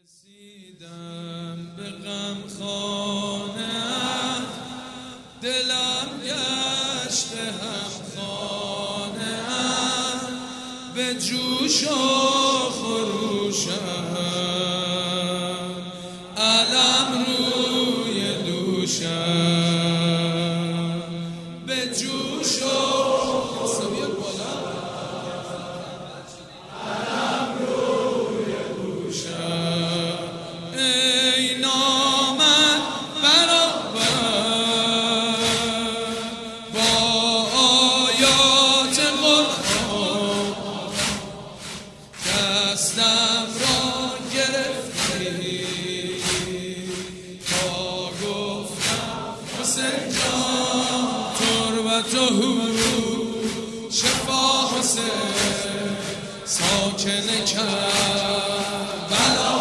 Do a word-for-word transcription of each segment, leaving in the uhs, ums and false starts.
رسیدم به غم خانه‌ات، دلم گشت هم خانه‌ات، به جوش و خروشم، علم روی دوشم، به جوش و دستم را گرفتی تا گفتم حسین جان تربت و شفا حسین ساکن کربلا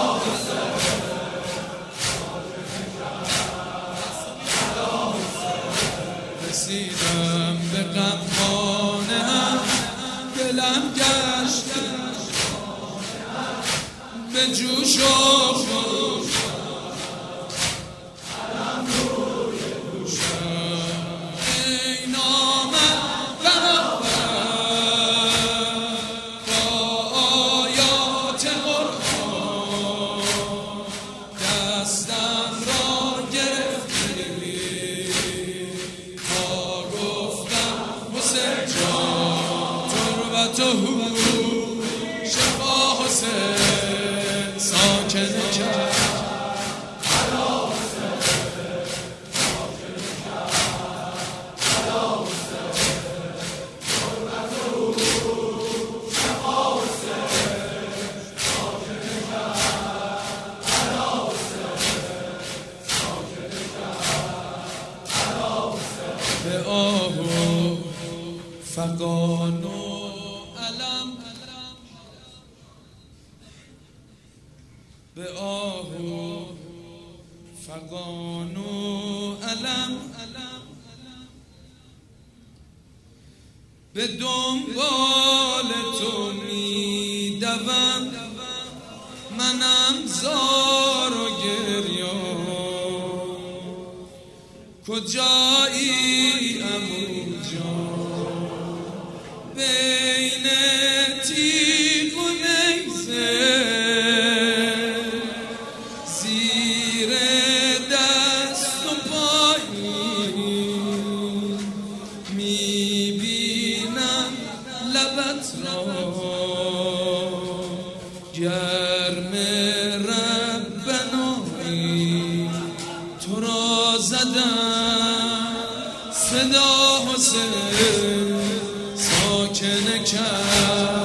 رسیدم به غم خانه‌ام، دلم گشت به جوش و خروش، علم روی دوشم، ای نامم برابر با آیات قرآن، دستم را گرفتی تا گفتم حسین جان تربت و شفا حسین ساکن کرد علا حسین ساکن کرد علا حسین تربت و شفا حسین ساکن کرد علا حسین ساکن کرد علا حسین به آه و فغان و علم، به آه و فغان و علم، به دنبال تو می دوم، منم زار و گریان، کجایی عمو جان بین تیغ و نیزه، زیر دست و پایی میبینم لبت را، گرم ربنایی تو را زدم، صدا حسین ساکن کرد